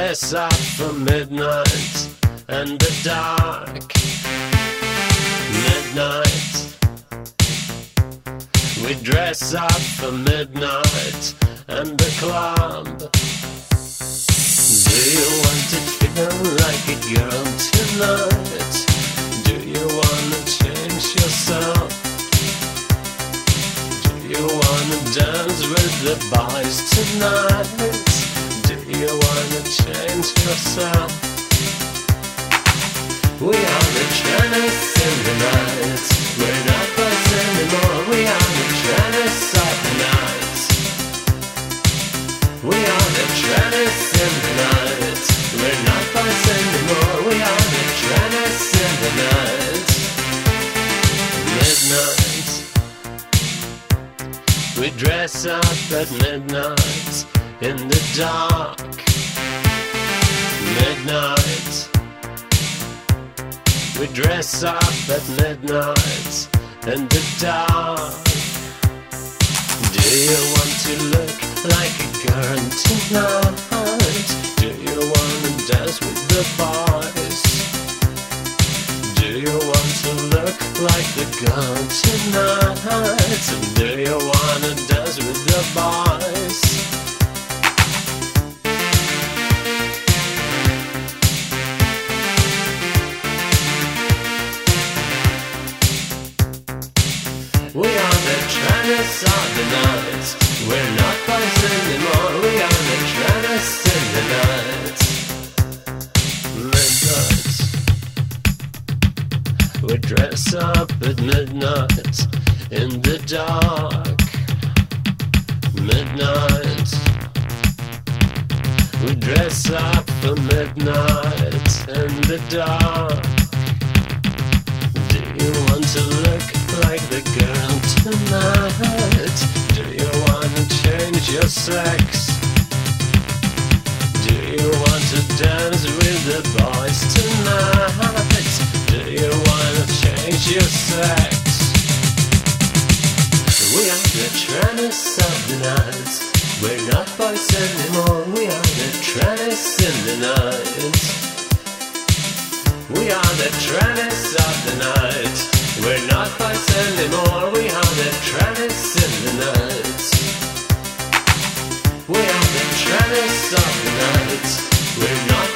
dress up for midnight and the dark. Midnight. We dress up for midnight and the club. Do you want to feel like a girl tonight? Do you wanna change yourself? Do you wanna dance with the boys tonight? Do you wanna change yourself? We are the trainers in the night. We're not boys anymore. We are the trainers of the night. We are the trainers in the night. We're not boys anymore. We are the trainers in the night. Midnight. We dress up at midnight in the dark. Midnight. We dress up at midnight in the dark. Do you want to look like a girl tonight? Do you want to dance with the boys? Do you want to look like the girl tonight? Do you want to dance with the boys? We are the trainers of the night. We're not boys anymore. We are the trainers in the night. Midnight. We dress up at midnight in the dark. Midnight. We dress up for midnight in the dark. Do you want to look like the girl tonight? Do you want to change your sex? Do you want to dance with the boys tonight? Do you want to change your sex? We are the trainers of the night. We're not boys anymore. We are the trainers in the night. We are the trainers of the night. We're not boys anymore. We are the trainers in the night. We are the trainers of the night. We're not